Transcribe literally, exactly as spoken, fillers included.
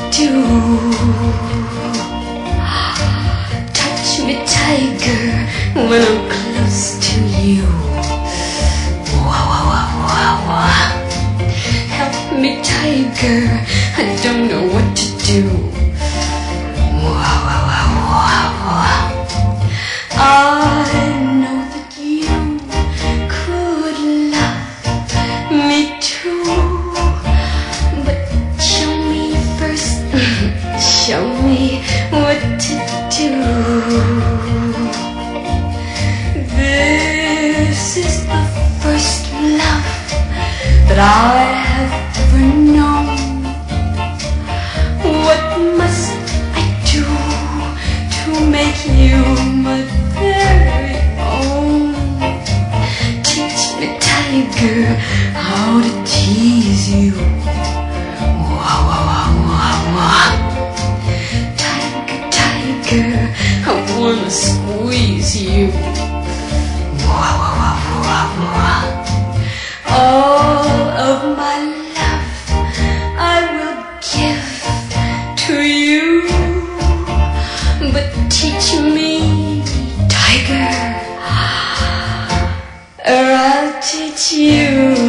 do. Touch me, tiger, when I'm close to you. Wah, wah, wah, wah, wah. Help me, tiger, I don't know what to do. Wah, wah, wah, wah, wah. I know that you could love me too, but show me first, show me what to do. This is the first love that I have ever known. What must I do to make you my very own? Teach me, tiger, how to tease you. Wah, wah, wah, wah, wah. Tiger, tiger, I wanna squeeze you. Wah, wah, wah, wah, wah. All of my love I will give to you, but teach me, tiger, or I'll teach you.